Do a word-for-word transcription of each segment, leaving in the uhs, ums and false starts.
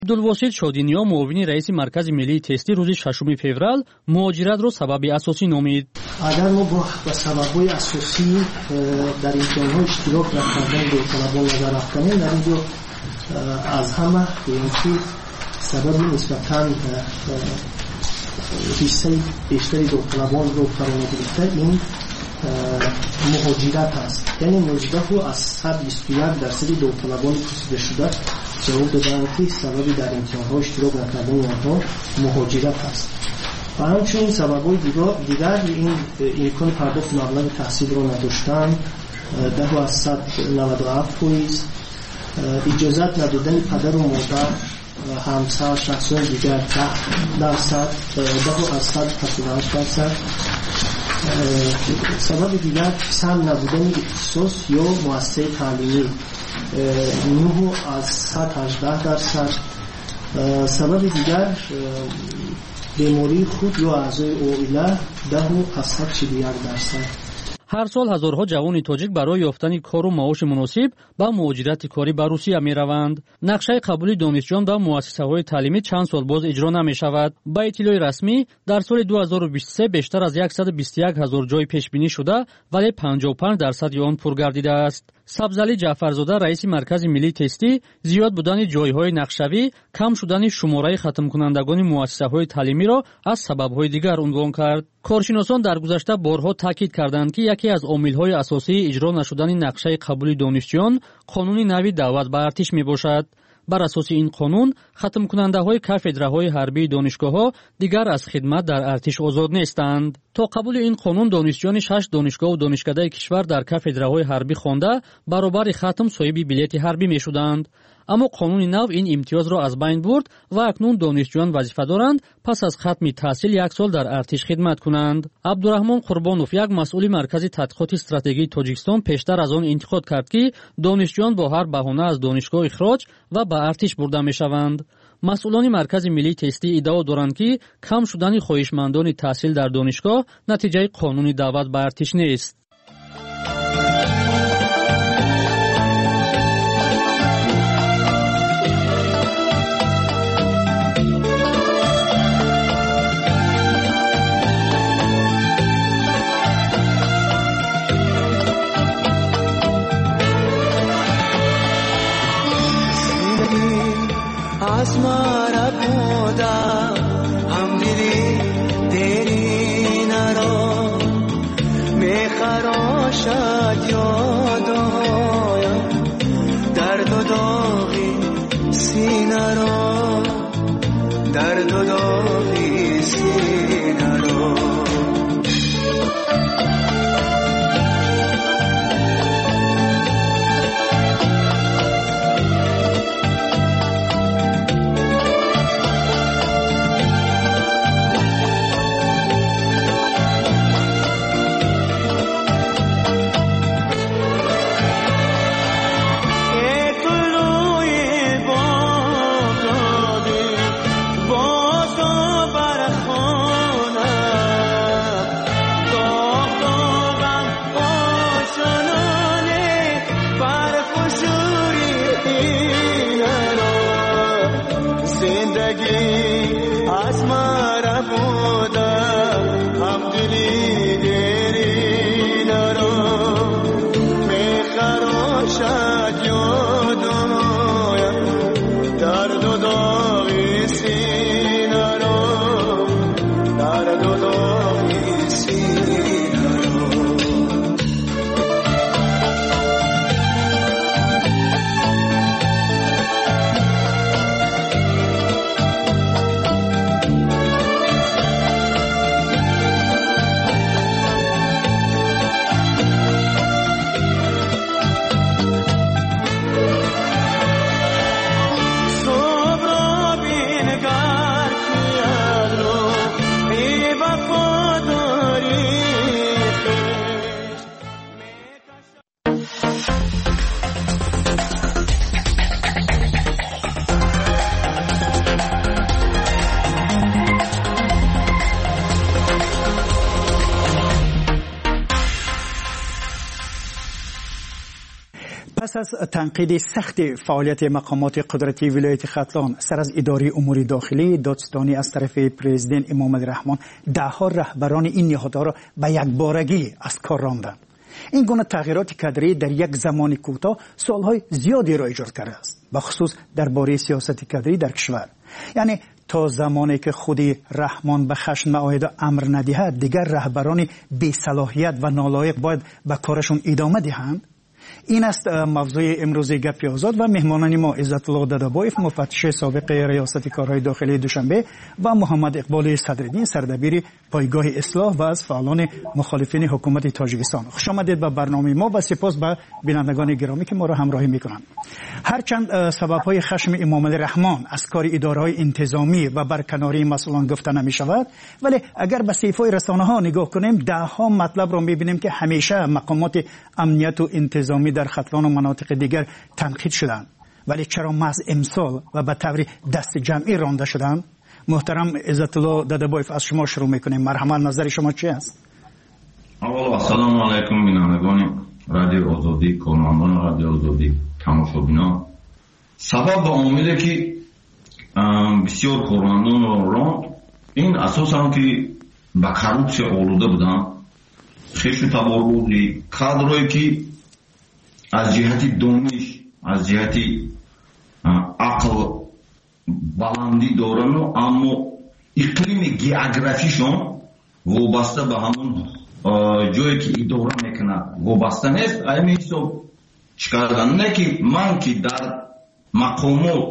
عبدالواسط شادینیا معاون رئیس مرکز ملی تستی روز ششم فوریه مهاجرت را سبب اساسی نامید. اگر ما با سبب‌های اساسی در امتحان‌های اشتراک نکردن داوطلبان نظر رفتنیم، در اینجا از همه اینکه سبب نسبتاً حصه بیشتری داوطلبان رو فرا گرفته این مهاجرت است. یعنی نوزده از صد و بیست و یک درصد داوطلبان پرسیده شده جواب دادند که سبب در امتحان‌ها اشتراک نکردن آنها مهاجرت است. و همچنین سبب‌های دیگر این امکان پرداخت مبلغ تحصیل را نداشتن، ده از صد و نود و هفت فیصد، اجازت ندادن پدر و مادر، همسر، شخصان دیگر ده درصد، ده از صد و هفتاد و هشت درصد. سبب دیگر سهم نبودن اختصاص یا مؤسسه تعلیمی، نه از صد و هجده درصد. سبب دیگر بیماری خود یا اعضای عائله، ده از صد و چهل و یک درصد. هر سال هزارها جوان تاجیک برای یافتن کار و معاش مناسب با مهاجرت کاری به روسیه میروند. نقشه قبولی دانشجویان در مؤسسه‌های تعلیمی چند سال باز اجرا نمی‌شود. با اطلاع رسمی در سال دو هزار و بیست و سه بیشتر از صد و بیست و یک هزار جای پیش بینی شده ولی پنجاه و پنج درصد آن پر گردیده است. سبزعلی جعفرزاده رئیس مرکز ملی تستی زیاد بودن جایهای نقشه‌ای، کم شدن شماره ختم کنندگان مؤسسه‌های تعلیمی را از سبب‌های دیگر عنوان کرد. کارشناسان در گذشته بارها تاکید کردند که یکی از عامل‌های اساسی اجرا نشدن نقشه قبولی دانشجویان قانون نوی دعوت به ارتش میباشد. بر اساس این قانون ختم کننده های کافدرهای حربی دانشگاه ها دیگر از خدمت در ارتش آزاد نیستند. تا قبول این قانون دانشجویان شش دانشگاه و دانشکده کشور در کافدرهای حربی خوانده برابر ختم صاحب بلیط حربی می شدند. اما قانون نو این امتیاز را از بین برد و اکنون دانشجویان وظیفه دارند پس از ختم تحصیل یک سال در ارتش خدمت کنند. عبدالرحمن قربانوف یک مسئول مرکز تحقیقات استراتژی تاجیکستان پیشتر از آن انتقاد کرد که دانشجویان با هر بهانه از دانشگاه اخراج و به ارتش برده می شوند. مسئولان مرکز ملی تستی ادعا دارند که کم شدن خواهشمندان تحصیل در دانشگاه نتیجه قانون دعوت به ارتش نیست. आसमारा खुदा हम दिली तेरी नरो मैं खरोशा यादो दर्द दोगी सीनरो दर्द दोगी सीनरो پس از تنقید سخت فعالیت مقامات قدرتی ولایت ختلان سر از اداره امور داخلی دادستانی از طرف پرزیدنت امام علی رحمان، دهها رهبران این نهادها را به یک بارگی از کار راندند. این گونه تغییرات کادری در یک زمان کوتاه سالهای زیادی را ایجاد کرده است، بخصوص درباره سیاست کادری در کشور. یعنی تا زمانی که خودی رحمان به خشم معاهده امر ندهد، دیگر رهبران بی صلاحیت و نالایق باید به کارشون ادامه دهند. این است موضوع امروز گپی آزاد و مهمانان ما عزت الله دادابایف، مفتش سابق ریاست کارهای داخلی دوشنبه، و محمد اقبال صدرالدین، سردبیر پایگاه اصلاح و از فعالان مخالفین حکومت تاجیکستان. خوش آمدید به برنامه ما و سپاس به بینندگان گرامی که ما را همراهی میکنند. هرچند سبب‌های خشم امام علی رحمان از کار اداره‌های انتظامی و برکناری مسئولان گفته نمی شود، ولی اگر به صحیفه‌های رسانه‌ها نگاه کنیم، ده ها مطلب را می‌بینیم که همیشه مقامات امنیت و انتظامی در ختلان و مناطق دیگر تنقید شدند، ولی چرا محض امسال و به طور دست جمعی رانده شدند؟ محترم عزت الله دادابایف، از شما شروع میکنیم. مرحمت، نظر شما چی است؟ اول السلام علیکم بینندگان رادیو آزادی، کارمندان رادیو آزادی، تماشابینان. سبب و عاملی که بسیار کارمندان را راند، این اساساً که به کارپسیا آلوده بودند. خشم تباربودی کادرایی که از جهتی دانش، از جهتی عقل بلندی دارن، اما اقلیم گئوگرافیشون وابسته به همون جایی که اداره میکنه وابسته نیست. همین حساب چکردن نه که من که در مقامات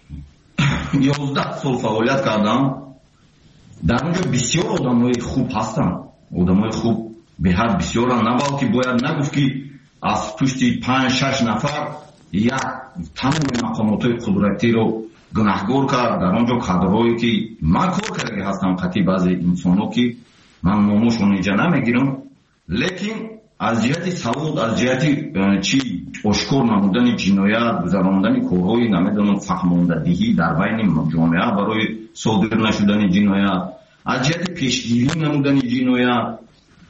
یازده سال فعالیت کردم، در اونجا بسیار آدمای خوب هستن، آدمای خوب به حد بسیار، نه بلکه باید نگفت که از پشت پنج شش نفر یک تمام مقامات قدرتی رو گناهگار کرد. در آنجا کادرهایی که من کار کرده هستم، قطعی بعضی انسان‌ها که من نامشون اینجا نمیگیرم، لیکن از جهت سواد، از جهت چی اشکار نمودن جنایت، گذراندن کارهای نمیدونم فهماندهی در بین جامعه برای صادر نشدن جنایت، از جهت پیشگیری نمودن جنایت،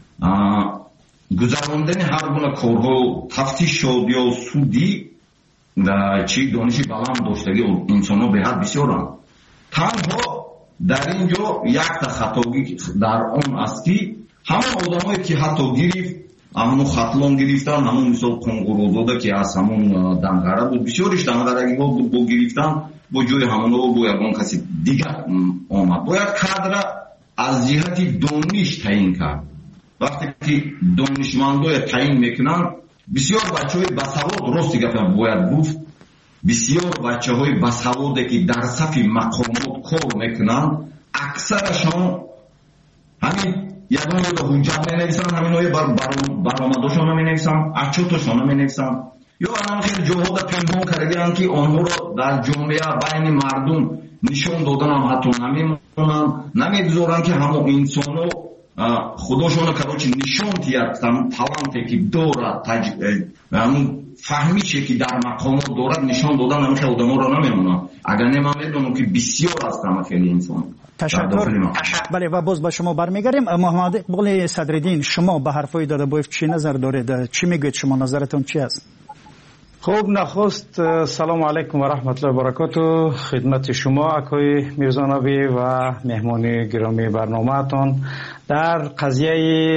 گذراندن هر گونه کارها، تفتیش شد یا سودی و چی دانش بلند داشتگی انسان ها به حد بسیارند. تنها در اینجا یک تا خطاگی در آن است که همه آدمایی که حتی گرفت، همون ختلان گرفتن، همون مثال کنگروزاده که از همون دنگره بود، بسیارش دنگرگی ها بود با گرفتن، با جای همون ها با یکان کسی دیگر آمد. باید کادر از جهت دانش تعیین کرد. وقتی که دانشمندای تعیین میکنن، بسیار بچهای بسواد، راست گفتم باید گفت، بسیار بچهای بسوادی که در صف مقامات کار میکنن، اکثرشان همین یگان یا حجت مینویسن، همین های برآمدشان مینویسن، اچوتشان مینویسن، یا الان خیلی جهاد پنهان کردن که آنها را در جامعه بین مردم نشان دادن هم حتی نمیمونن، نمیگذارن که همه انسانو خودشون کروچی نشون تیارتن، تالانتی که دارد، همون فهمیشه که در مقامات دارد نشان دادن، همه خیلی آدم را نمیمونن. اگر نمیم میدونم که بسیار هستم خیلی انسان. تشکر. بله، و باز به شما برمیگردیم. محمد اقبال صدرالدین، شما به حرفای دادابایف چی نظر دارید؟ چی میگوید شما؟ نظرتون چی است؟ خوب، نخست سلام علیکم و رحمت الله و برکاته خدمت شما اکای میرزانوی و مهمان گرامی برنامه‌تان. در قضیه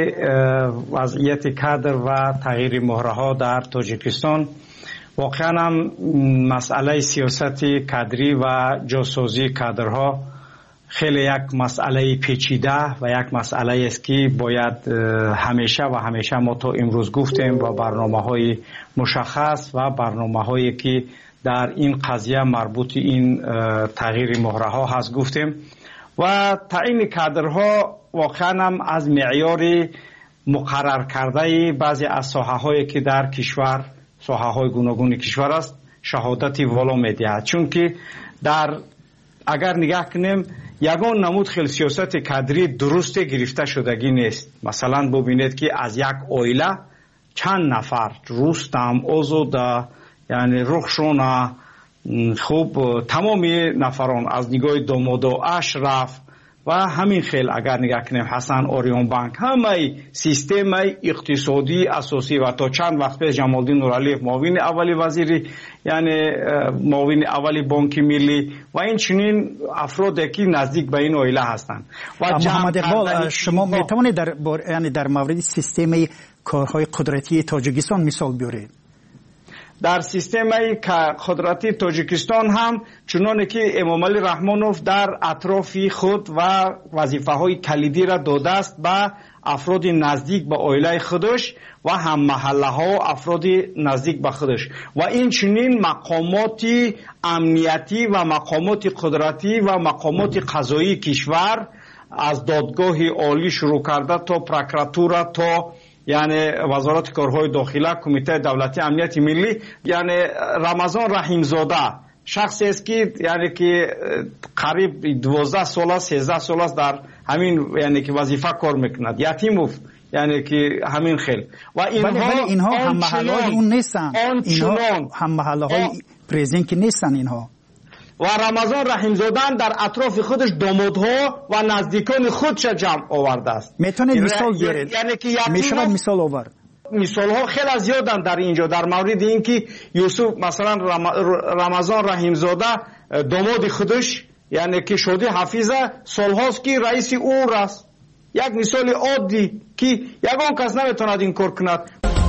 وضعیت کادر و تغییر مهره‌ها در تاجیکستان، واقعا هم مسئله سیاست کادری و جاسازی کادرها خیلی یک مسئله پیچیده و یک مسئله است که باید همیشه و همیشه ما تا امروز گفتیم و برنامه‌های مشخص و برنامه‌هایی که در این قضیه مربوط این تغییر مهره‌ها هست گفتیم. و تعیین کادرها واقعا هم از معیار مقرر کرده بعضی از ساحه‌هایی که در کشور، ساحه‌های گوناگون کشور است، شهادتی والا می‌دهد. چون که در اگر نگاه کنیم، یگان نمود خیلی سیاست کادری درست گرفته شدگی نیست. مثلا ببینید که از یک عائله چند نفر رستم، آزاده، یعنی رخشان، خوب تمامی نفران از نگاه داماد اشرف و همین خیل اگر نگاه کنیم حسن اوریون بانک همه سیستم اقتصادی اساسی و تا چند وقت پیش جمالدین نورعلیف معاون اولی وزیر یعنی معاون اولی بانک ملی و این چنین افرادی که نزدیک به این عائله هستند. و محمد اقبال شما میتوانید در یعنی در مورد سیستم کارهای قدرتی تاجیکستان مثال بیارید؟ در سیستم قدرتی تاجیکستان هم چنانه که امام علی رحمانوف در اطراف خود و وظیفه های کلیدی را داده است به افراد نزدیک به عائله خودش و هم محله ها و افراد نزدیک به خودش و این چنین مقامات امنیتی و مقامات قدرتی و مقامات قضایی کشور از دادگاه عالی شروع کرده تا پروکراتورا تا یعنی وزارت کارهای داخله کمیته دولتی امنیت ملی یعنی رمضان رحیمزاده شخصی است که یعنی که قریب دوازده سال است سیزده سال است در همین یعنی که وظیفه کار میکند یتیموف یعنی که همین خیل و اینها ولی ولی اینها هم محله های اون نیستن اینها هم محله های پرزیدنت که نیستن اینها و رمضان رحیمزاده در اطراف خودش دامادها و نزدیکان خودش جمع آورده است. میتونید مثال بیارید؟ یعنی که میشود مثال آورد؟ مثال ها خیلی زیادن در اینجا در مورد اینکه یوسف مثلا رمضان رحیمزاده داماد خودش یعنی که شده حفیظه سالهاست که رئیس اور است. یک مثال عادی که یگان کس نمیتواند این کار کند.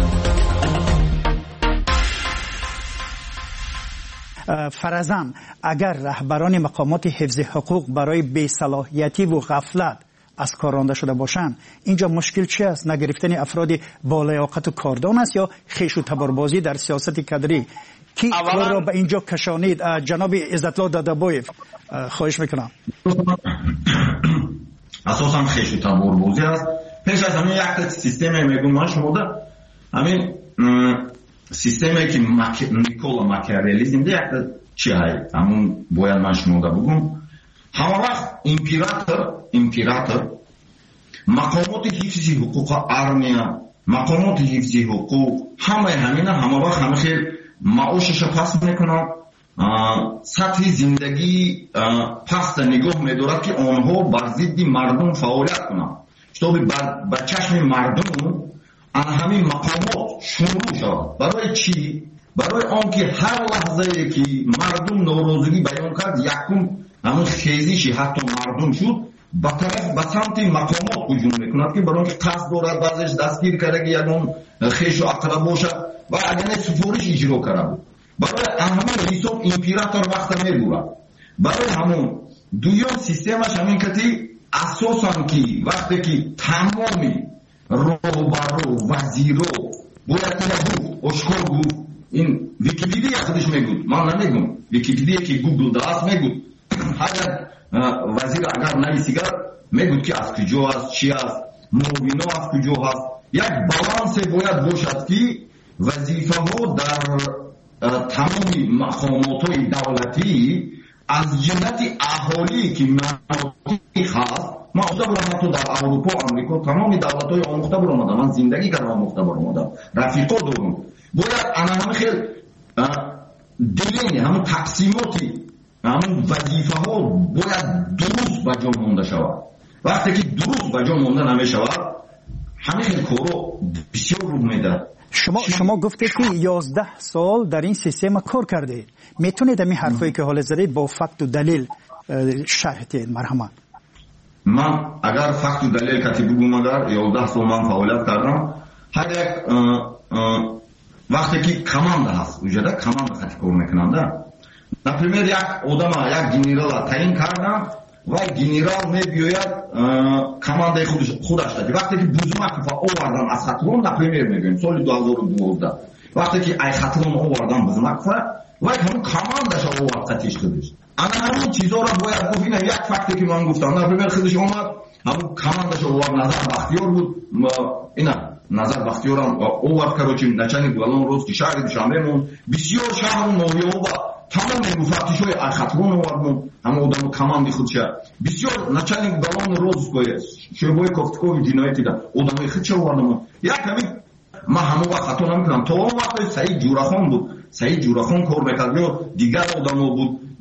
فرضاً اگر رهبران مقامات حفظ حقوق برای بی‌صلاحیتی و غفلت از کار رانده شده باشند اینجا مشکل چی است؟ نگرفتن افراد با لیاقت و کاردان است یا خیش و تباربازی در سیاست کادری کی کار را به اینجا کشانید؟ جناب عزت‌الله دادابویف خواهش میکنم. اساساً خیش و تباربازی است. پیش از همین یک سیستم میگم ما شما همین سیستمی که نیکولا ماکیاولیزم ده چی های همون باید من شما ده بگم همه وقت امپراتور امپراتور مقامات حفظ حقوق ارمیا مقامات حفظ حقوق همه همینه همه وقت همه خیلی معاشش پس میکنن سطح زندگی پس نگاه میدارد که آنها بر ضد مردم فعالیت کنند شتابی بر چشم مردم آن همین مقامات شروع شد. برای چی؟ برای آنکه هر لحظه که مردم ناراضگی بیان کرد یکم همون خیزیشی حتی مردم شد به طرف به سمت مقامات هجوم میکند که برای آنکه قصد دارد بعضش دستگیر کرده که یکم خیش و اقرب باشد و اگر سفارش اجرا کرده برای همون حساب امپراتور وقت میگوید. برای همون دویان سیستمش همین کتی اساساً که وقتی که تمامی روبرو وزیرو باید تنبو اشکال گفت این ویکیپیدیا خودش میگود من نمیگم ویکیپیدیا که گوگل داست میگود اگر وزیر اگر نویسیگر میگود که از کجا است چی است موینو از کجا هست یک بالانس باید باشد که وظیفه ها در تمامی مقامات های دولتی از جهت اهالی که مناطق هست ما آموخته برم تو در اروپا و امریکا تمامی دولت های آموخته برم من زندگی کردم آموخته برم رفیقا دارم باید انا همه خیلی دلینی همون تقسیماتی همون وظیفه ها باید درست به جا مونده شود. وقتی که درست به جا مونده نمی شود همه خیلی کارو بسیار رو میده. شما شما گفتید که یازده سال در این سیستم کار کرده میتونید همین حرفایی که حالا زدید با فکت و دلیل شرح دهید مرحمت؟ من اگر فکت و دلیل کتی بگم اگر یازده سال من فعالیت کردم هر یک وقتی که کمانده هست وجوده کمانده خطی کار میکننده نپریمیر یک آدم یک گنرال تعیین کردم و گنرال میبیاید کمانده خودش خودش دادی وقتی که بوزمک آوردن از خطرون نپریمیر میگویم سال دو هزار و دوازده وقتی که ای خطرون آوردن بوزمک و همون کماندش آورد خطیش خودش انا همون چیزا را باید گفت اینه یک فکتی که من گفتم نپریمیر خودش آمد همون کماندش آورد نظر بختیار بود اینه نظر بختیار هم آورد کروچیم نچنی دولان روز که شهر دوشنبه مون بسیار شهر و نویه و تمام مفتیش های ارخطرون آوردم همه آدم کماندی خود شد بسیار نچنی دولان روز که شعبای کفتکوی جنایتی ده آدم های خود شد آوردم یک همین من همه وقت خطا نمیکنم تا اون وقت سعید جورخان بود سعید جورخان کار میکرد یا دیگر آدم ها بود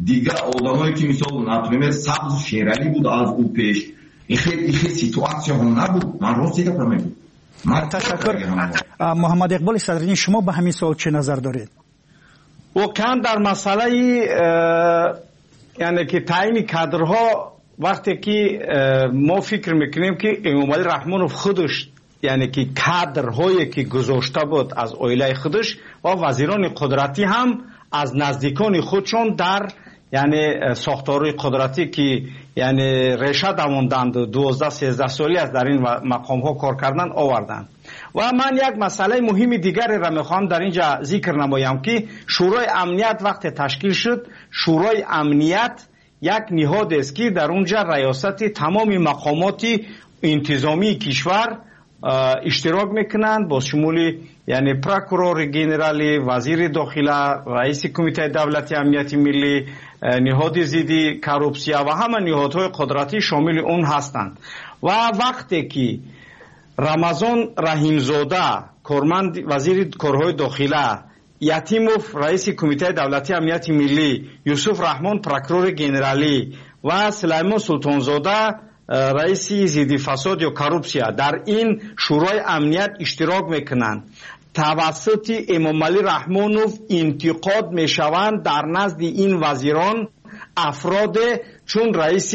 دیگه آدمایی که مثال например سبز شیرالی بود از او پیش این خیلی خیلی سیتواسیون هم نبود. من راست دیگه میگم. تشکر. محمد اقبال صدرنی شما به همین سوال چه نظر دارید؟ واقعا در مسئله یعنی که تعیین کادرها وقتی که ما فکر میکنیم که امام علی رحمانوف خودش یعنی که کادرهایی که گذاشته بود از عائله خودش و وزیران قدرتی هم از نزدیکان خودشون در یعنی ساختارهای قدرتی که یعنی ریشه دموندند دوازده سیزده سالی از در این مقام ها کار کردن آوردند. و من یک مسئله مهم دیگری را میخوام در اینجا ذکر نمایم که شورای امنیت وقت تشکیل شد، شورای امنیت یک نهاد است که در اونجا ریاست تمام مقامات انتظامی کشور اشتراک میکنند با شمول یعنی پروکورور گنرالی، وزیر داخله، رئیس کمیته دولتی امنیت ملی، نهاد ضد کروپسیا و همه نهادهای قدرتی شامل اون هستند. و وقتی که رمضان رحیمزاده کارمند وزیر کارهای داخله، یتیموف رئیس کمیته دولتی امنیت ملی، یوسف رحمان پروکورور گنرالی و سلیمان سلطانزاده رئیس ضد فساد یا کروپسیا در این شورای امنیت اشتراک میکنند، توسط امام علی رحمانوف انتقاد میشوند در نزد این وزیران افراد چون رئیس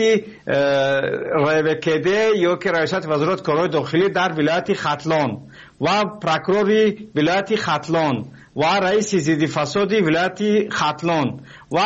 روکده یا که رئیست وزارت کارهای داخلی در ولایت ختلان و پروکورور ولایت ختلان و رئیس ضد فساد ولایت ختلان و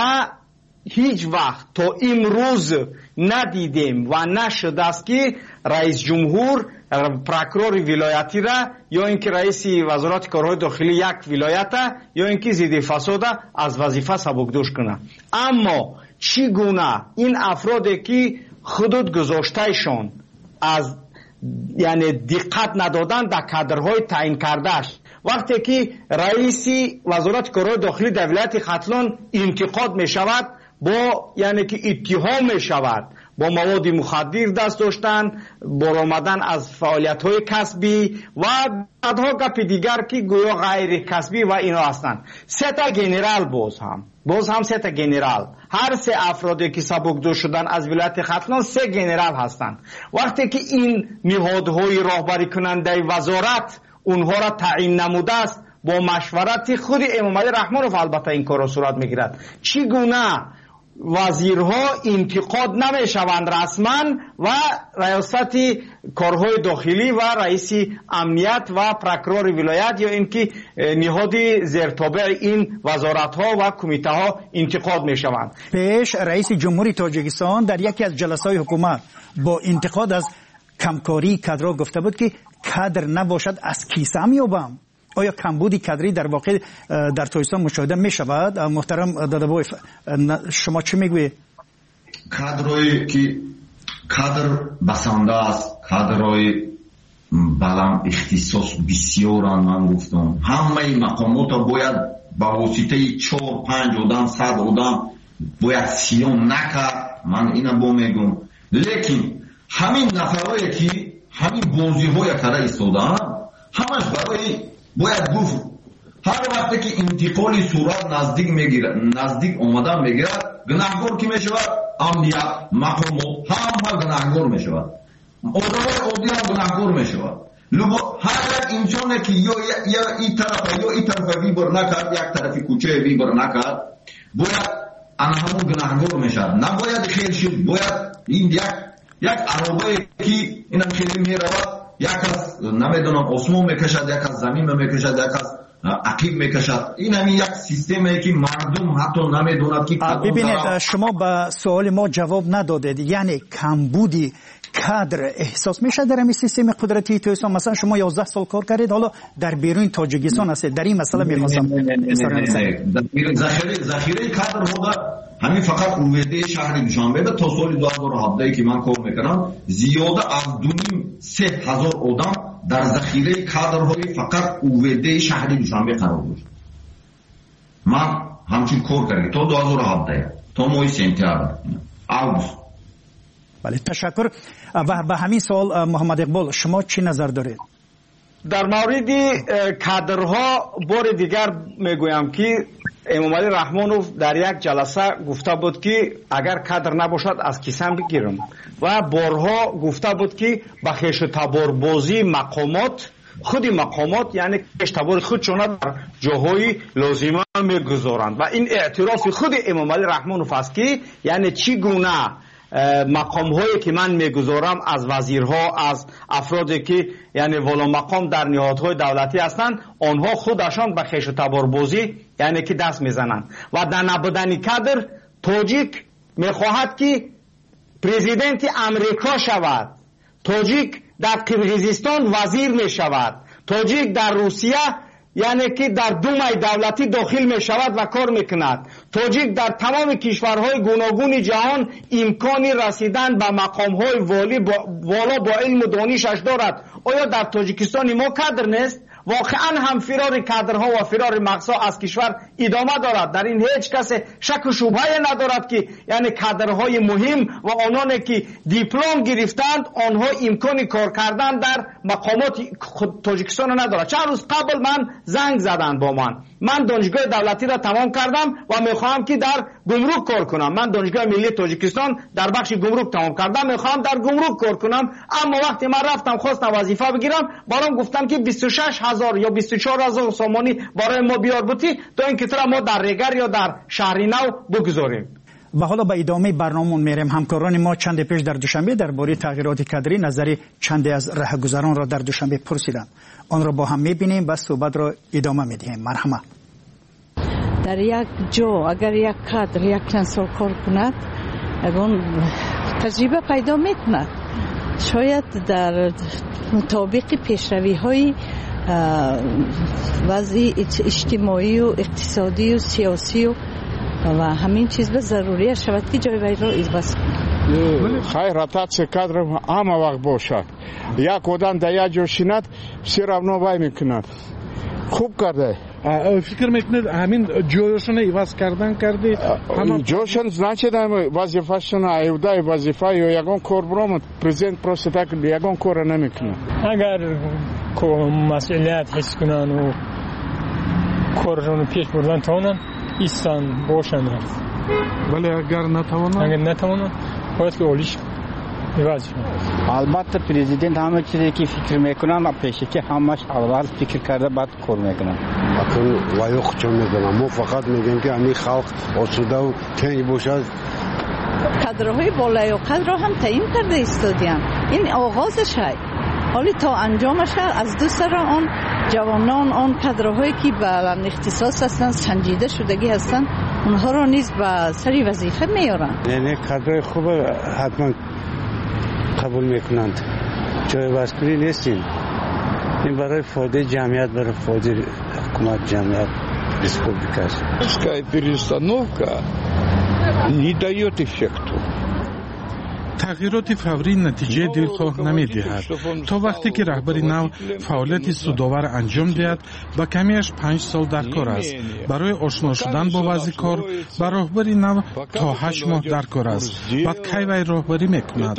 هیچ وقت تا امروز ندیدیم و نشده است که رئیس جمهور پروکورور ولایتی را یا اینکه رئیس وزارت کارهای داخلی یک ولایت یا اینکه ضد فساد از وظیفه سبکدوش کنه. اما چگونه این افرادی که حدود گذاشتهشان از یعنی دقت ندادن در کادرهای تعیین کردهش وقتی که رئیس وزارت کارهای داخلی در ولایت ختلان انتقاد می شود با یعنی که اتهام می شود با مواد مخدر دست داشتن، برآمدن از فعالیت های کسبی و بعدها گپ دیگر که گویا غیر کسبی و اینا هستند. سه تا گنرال باز هم باز هم سه تا گنرال هر سه افرادی که سبکدوش شدن از ولایت ختلان سه گنرال هستند. وقتی که این نهادهای راهبری کننده وزارت اونها را تعیین نموده است با مشورت خود امام علی رحمانوف البته این کار صورت میگیرد. چگونه وزیرها انتقاد نمی شوند رسما و ریاست کارهای داخلی و رئیس امنیت و پروکورور ولایت یا اینکه نهاد زیرتابع این وزارت ها و کمیته ها انتقاد می شوند. پیش رئیس جمهوری تاجیکستان در یکی از جلسات حکومت با انتقاد از کمکاری کادرها گفته بود که کادر نباشد از کیسه میابم. آیا کمبودی کادری در واقع در تاجیکستان مشاهده می شود؟ محترم دادابای شما چی میگویید؟ کادرایی که کادر بسنده است، کادرای بلند اختصاص بسیارند. من گفتم همه مقامات باید با واسطه چهار پنج آدم صد آدم باید سیان نکرد. من اینا با میگم لیکن همین نفرایی که همین بازی های کرده ایستادن همش برای باید گفت هر وقتی که انتقالی صورت نزدیک میگیرد نزدیک اومدن میگیرد گناهگار کی میشود؟ امنیت مقامات هم گناهگار میشود، آدمای عادی هم گناهگار میشود. لبا هر یک انسانی که یا یا این طرف یا این طرف بیبر نکرد یک طرف کوچه بیبر نکرد باید آن همون گناهگار میشود. نباید خیر شد باید این یک یک عربایی که اینم خیلی میرود یک از نمیدونم آسمون میکشد یک از زمین میکشد یک از عقیب میکشد. این همین یک سیستمی که مردم حتی نمیدوند که ببینید شما به سوال ما جواب ندادید. یعنی کمبودی کادر احساس میشه در این سیستم قدرتی تاجیکستان؟ مثلا شما یازده سال کار کردید حالا در بیرون تاجیکستان هستید در این مسئله میخواستم ذخیره ذخیره کادر ها همین فقط اوویده شهر دوشنبه تا سال دو هزار و هفده که من کار میکنم زیاده از دو نیم سه هزار آدم در ذخیره کادرهای فقط اوویده شهر دوشنبه قرار داشت. من همچین کار کردم تا دو هزار و هفده تا ماه سپتامبر آگوست. بله تشکر. و به همین سوال محمد اقبال شما چی نظر دارید؟ در مورد کادرها بار دیگر میگویم که امام علی رحمانوف در یک جلسه گفته بود که اگر کادر نباشد از کیسم بگیرم و بارها گفته بود که به خویش تباربازی مقامات خودی مقامات یعنی خویش تبار خودشون در جاهای لازمه میگذارند و این اعتراف خود امام علی رحمانوف است که یعنی چی گونه مقام هایی که من میگذارم از وزیرها از افرادی که یعنی والا مقام در نهادهای دولتی هستند آنها خودشان به خویش تباربازی یعنی که دست میزنند و در نبودن کادر تاجیک میخواهد که پرزیدنت امریکا شود، تاجیک در قرقیزستان وزیر می شود، تاجیک در روسیه یعنی که در دومای دولتی داخل می شود و کار می کند، تاجیک در تمام کشورهای گوناگون جهان امکانی رسیدن به مقامهای والی با والا با علم و دانشش دارد. آیا در تاجیکستان ما کادر نیست؟ واقعا هم فرار کادرها و فرار مقصا از کشور ادامه دارد. در این هیچ کس شک و شبهه ندارد که یعنی کادرهای مهم و آنانی که دیپلم گرفتند آنها امکان کار کردن در مقامات تاجیکستان ندارد. چند روز قبل من زنگ زدند با من، من دانشگاه دولتی را تمام کردم و میخواهم که در گمرک کار کنم. من دانشگاه ملی تاجیکستان در بخش گمرک تمام کردم، میخواهم در گمرک کار کنم. اما وقتی من رفتم خواستم وظیفه بگیرم برام گفتم که بیست و شش هزار یا بیست و چهار هزار سامانی برای ما بیار بودی تا اینکه ترا ما در ریگر یا در شهری نو بگذاریم. و حالا به ادامه برنامه‌مون میریم. همکاران ما چند پیش در دوشنبه درباره تغییرات کادری نظری چند از راهگذران را در دوشنبه پرسیدند. آن را با هم میبینیم و صحبت را ادامه میدیم. مرحمت. در یک جا اگر یک کادر یک چند سال کار کند اون تجربه پیدا میکند، شاید در مطابق پیشروی های وضع اجتماعی و اقتصادی و سیاسی و و همین چیز به ضروری شود که جای وی را ایواز کند. خیر راتاچ کادر همه وقت باشد. یک آدم در یک جا شیند все равно وای میکند. خوب کرده. فکر میکنید همین جایشون ایواز کردن کرده؟ جایشون значит وظیفه‌شون ایوده وظیفه یا یگان کار برام پرزیدنت پروسه так یگان کار نمیکنه. اگر مسئولیت حس کنن و کارشون پیش بردن تونن ایستان باشن. ولی اگر نتوانن اگر نتوانن باید که اولیش ایواز. البته پرزیدنت همه چیزی که فکر میکنن پیش که همش اول فکر کرده بعد کار میکنن. اکنون وایخ چون میکنن ما فقط میگیم که همین خلق آسوده و تنگ باشد. کادرهای بالای و قدر هم تعیین کرده ایستادیم. این آغازش های حالی تا انجامش از دو سر آن جوانان آن کادرهایی که بلند اختصاص هستند سنجیده شدگی هستند اونها را نیز به سری وظیفه میارن. یعنی کادرهای خوب حتما قبول میکنند. جای واسکری نیستیم. این برای فایده جمعیت برای فایده حکومت جمعیت республика. Такая перестановка не дает эффекту. تغییرات فوری نتیجه دلخواه نمی‌دهد. تا وقتی که رهبر نو فعالیت سودآور انجام دهد با کمیش پنج سال در کار است. برای آشنا شدن با وضع کار با رهبر نو تا هشت ماه در کار است. بعد کی وی راهبری میکند.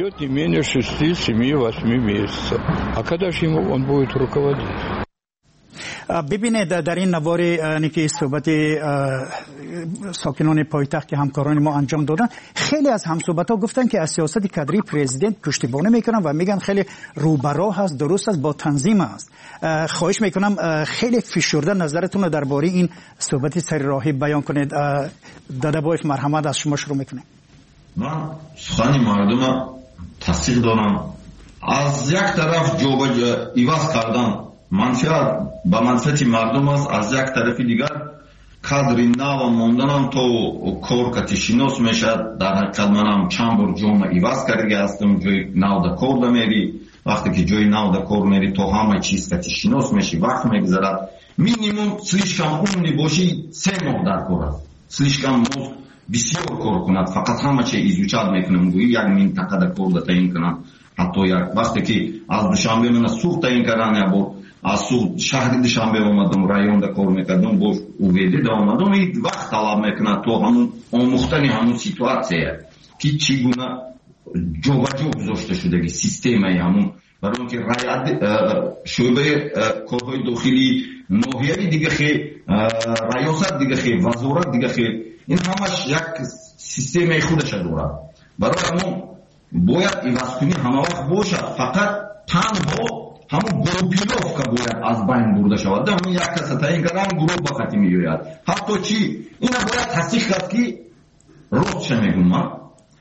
ببینید در این نوار که صحبت ساکنان پایتخت که همکاران ما انجام دادن، خیلی از همصحبت‌ها گفتن که از سیاست کادری پرزیدنت پشتیبانی میکنن و میگن خیلی روبراه هست، درست است، با تنظیم است. خواهش میکنم خیلی فشرده نظرتون رو درباره این صحبت سر راهی بیان کنید. دادابایف مرحمت از شما شروع میکنیم. من سخن مردم تصدیق دارم. از یک طرف جواب ایواز کردن منفعت با منفعت مردم است، از یک طرف دیگر کادر نو موندن هم تو کار کتی شناس میشد. در حقیقت من هم چند بار جوم ایواز کرده هستم. جای نو دا کار دا میری، وقتی که جای نو دا کار میری تو همه چیز کتی شناس میشی، وقت میگذرد. مینیموم слишком умный باشی سه ماه در کار است. слишком مزد بسیار کار کند، فقط همه چی ایزوچاد میکنم گویی یک منطقه دا کار دا تعیین کنم. حتی یک وقتی که از دوشنبه من سوخت تعیین کردن یا بار از سوخت شهر دوشنبه اومدم رایون دا کار میکردم باش اویده دا اومدم این وقت طلب میکنه تو همون آموختن همون سیتواسیه که چگونه جوبا جو گذاشته شده که سیستم همون برای اینکه رعایت شعبه کارهای داخلی ناحیه‌ای دیگه خیلی ریاست دیگه خیلی وزارت دیگه خیلی این همش یک سیستم خودش داره. برای همون باید ایوازکنی همه وقت باشه، فقط تنها همون گروپیلوف که باید از بین برده شود. همون یک کس تعیین کردن گروه به خطی می‌آید. حتی چی اینا باید تصدیق کرد که راست میگم من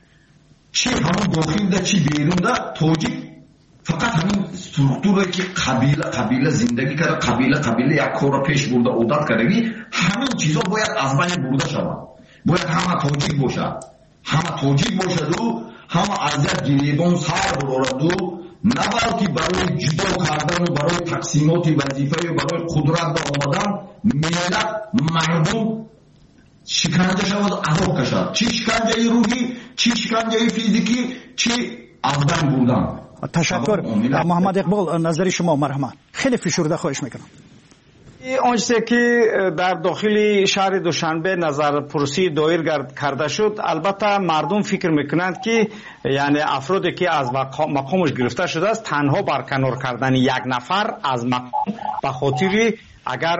چی همون داخل ده چی بیرون ده تاجیک فقط همین استرکتوری که قبیله قبیله زندگی کرده، قبیله قبیله یک کار پیش برده عادت کردگی، همین چیزا باید از بین برده شود. باید همه تاجیک باشه، همه تاجیک باشد و همه از یک گریبان سر برارد و نه بلکه برای جدا کردن و برای تقسیمات وظیفه و برای قدرت به آمدن ملت مردم شکنجه شود، عذاب کشد. چی شکنجه روحی، چی شکنجه فیزیکی، چی از بین بردن. تشکر محمد اقبال، نظر شما مرحمت. خیلی فشرده خواهش میکنم. آنچه که در داخل شهر دوشنبه نظر پرسی دایر کرده شد، البته مردم فکر میکنند که یعنی افرادی که از مقامش گرفته شده است تنها برکنار کردن یک نفر از مقام به خاطر اگر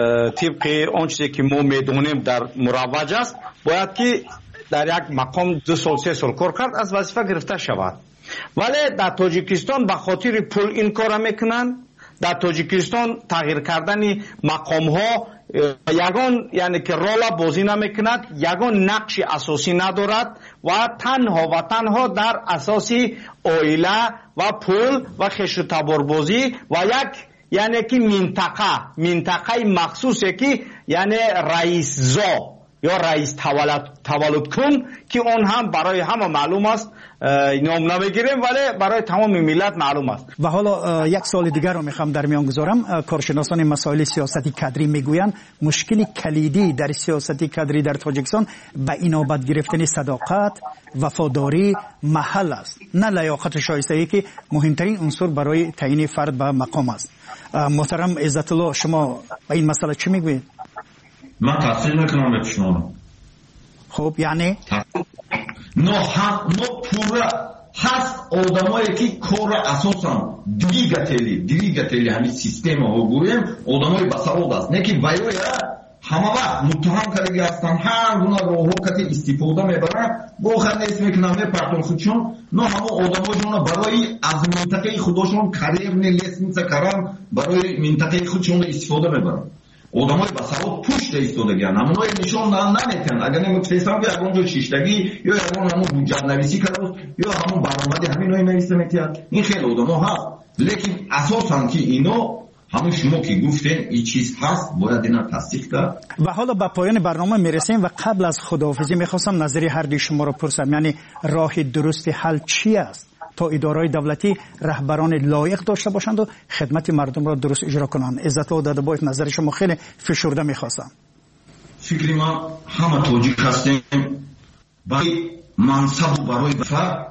طبق آنچه که ما میدونیم در مروج است باید که در یک مقام دو سال سه سال کار کرد از وظیفه گرفته شود. ولی در تاجیکستان به خاطر پول این کار میکنن. در تاجیکستان تغییر کردن مقام ها یگان یعنی که رول بازی نمیکند، یگان نقش اساسی ندارد و تنها و تنها در اساسی اویله و پول و خش و تبار بازی و یک یعنی که منطقه منطقه مخصوصه که یعنی رئیس زا یا رئیس تولد تولد کن که اون هم برای همه معلوم است، نام نمیگیریم ولی برای تمام ملت معلوم است. و حالا یک سوال دیگر رو میخوام در میان گذارم. کارشناسان مسائل سیاستی کادری میگویند مشکل کلیدی در سیاستی کادری در تاجیکستان به اینابت گرفتن صداقت، وفاداری، محل است، نه لیاقت شایستگی که مهمترین عنصر برای تعیین فرد به مقام است. محترم عزت الله، شما به این مسئله چی میگویید؟ من تفسیر نکنم به پیشنهادم. خب یعنی نه هم نه پورا هست آدمایی که کار اساسا دیگتلی دیگتلی همین سیستم ها گویم آدمای بسواد است، نه که وایوی همه وقت متهم کرده هستن، هر گونه راهو که استفاده میبرن با خود نیست میکنن میپرتون خودشون. نه همه آدمایشون برای از منطقه خودشون کریر لیسنس کردن برای منطقه خودشون استفاده میبرن. آدمای بسواد پشت ایستادگیان، همونای نشون نمیتن. اگر نمیتونستن که اونجا شیشتگی یا اون همون بودجه نویسی کرده یا همون برآمدی همینای نویسته میتیان. این خیلی آدما هست، لیکن اساساً که اینو همون شما که گفتین این چیز هست باید اینا تصدیق کرد. و حالا به پایان برنامه میرسیم و قبل از خداحافظی میخواستم نظری هر دوی شما رو پرسم، یعنی راه درست حل چی است تا اداره‌های دولتی رهبران لایق داشته باشند و خدمت مردم را درست اجرا کنند؟ عزت الله دادبایف، نظر شما خیلی فشرده میخواستم. فکری ما همه تاجیک هستیم، برای منصب و برای دفع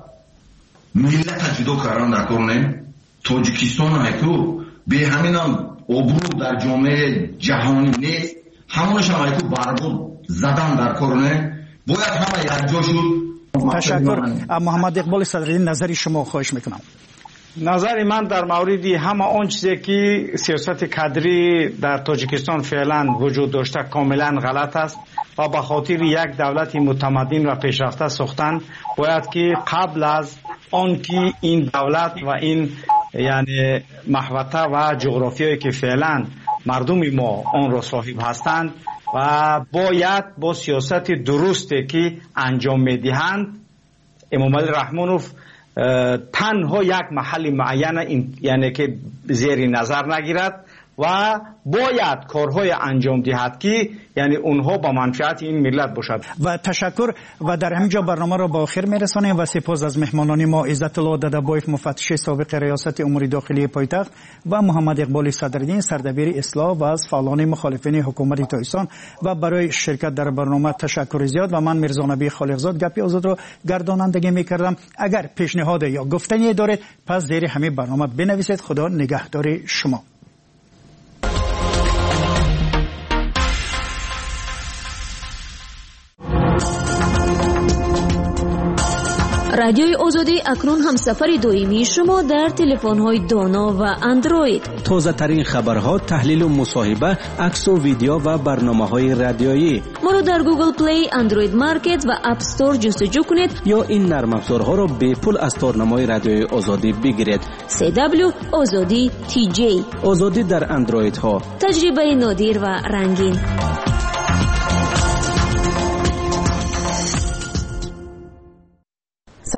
ملت جدا کردن در کار نه. تاجیکستان هایکو به همین هم ابرو در جامعه جهانی نیست، همونش هم هایکو بربود زدن در کار نه. باید همه یک جا شد. تشکر. محمد اقبال صدرالدین، نظری شما خواهش میکنم. نظر من در مورد همه آن چیزی که سیاست کادری در تاجیکستان فعلا وجود داشته کاملا غلط است و به خاطر یک دولت متمدن و پیشرفته ساختن باید که قبل از آن که این دولت و این یعنی محوطه و جغرافیایی که فعلا مردم ما آن را صاحب هستند و باید با سیاست درستی که انجام میدهند امام علی رحمانوف تنها یک محل معین یعنی که زیر نظر نگیرد و باید کارهای انجام دهد که یعنی اونها با منفعت این ملت باشد. و تشکر. و در همینجا برنامه را با آخر میرسانیم و سپاس از مهمانان ما عزت الله دادبایف، مفتش سابق ریاست امور داخلی پایتخت و محمد اقبال صدرالدین، سردبیر اصلاح و از فعالان مخالفین حکومت تاجیکستان. و برای شرکت در برنامه تشکر زیاد. و من میرزا نبی خالقزاد گپی آزاد را گردانندگی میکردم. اگر پیشنهاد یا گفتنی دارید پس زیر همین برنامه بنویسید. خدا نگهدار شما. رادیوی آزادی اکنون همسفر دائمی شما در تلفن‌های دانا و اندروید. تازه ترین خبرها، تحلیل و مصاحبه، عکس و ویدیو و برنامه‌های رادیویی. ما را در گوگل پلی، اندروید مارکت و اپ استور جستجو کنید یا این نرم افزارها را به پول از تارنمای رادیوی آزادی بگیرید. سی دبلیو آزادی تی جی. آزادی در اندروید ها. تجربه نادر و رنگین.